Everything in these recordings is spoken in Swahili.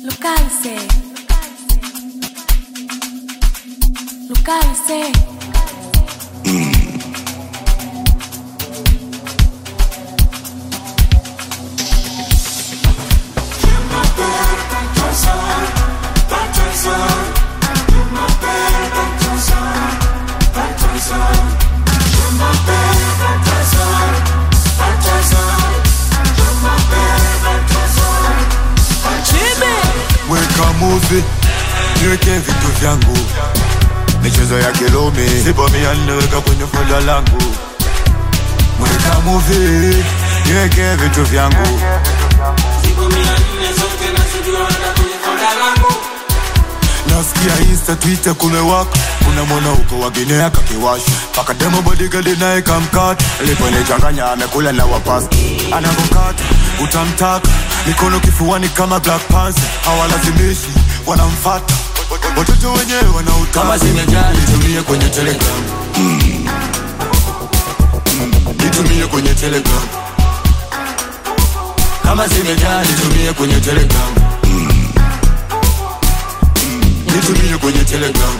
Localize. Localize. Weka movie, niweke vitu vyangu, michezo ya kilome, sipo mianweka kwenye folda langu. Weka movie, niweke vitu vyangu, sipo mianweka zote na sujuana kwenye folda langu. Nasikia Insta, Twitter kumewaka, kuna mwana huko wagine akakiwasha, paka demo bodyguard nae kamkata, lipo nichanganya amekula na wapasi, anavokata utamtaka, mikono kifuani kama Black Panther, hawalazimishi wanamfata, watoto wenyewe wanautaka. Kama zimejaa nitumie kwenye Telegram, nitumie kwenye Telegram. Kama zimejaa nitumie kwenye Telegram, nitumie kwenye Telegram.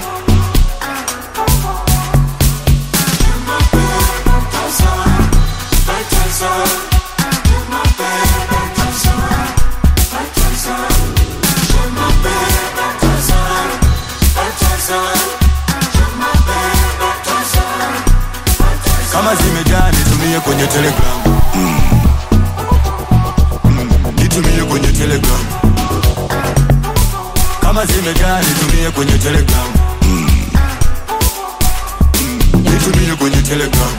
Kama zimejaa nitumie kwenye Telegram, nitumie kwenye Telegram. Kama zimejaa nitumie kwenye Telegram, nitumie kwenye Telegram.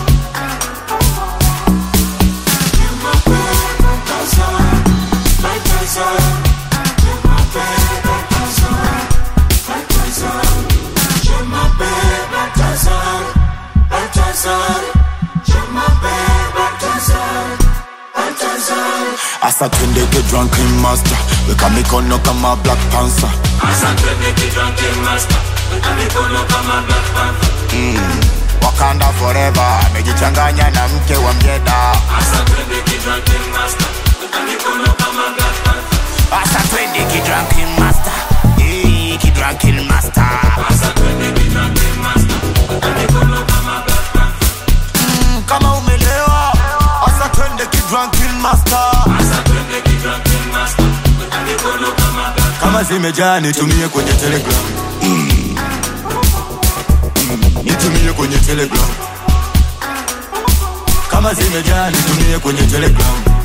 Asa twende get drunk in master, weka mikono kama Black Panther. Asa twende get drunk in master, weka mikono kama Black Panther. Wakanda forever, amejichanganya na mke wa mjeda. Asa twende get drunk in master, weka mikono kama Black Panther. Asa twende get drunk in master, get drunk in master. Asa twende get drunk in master, weka mikono kama Black Panther. Kama umelewa, asa twende get drunk in master. Kama zimejaa nitumie kwenye Telegram, nitumie kwenye Telegram. Kama zimejaa nitumie kwenye Telegram.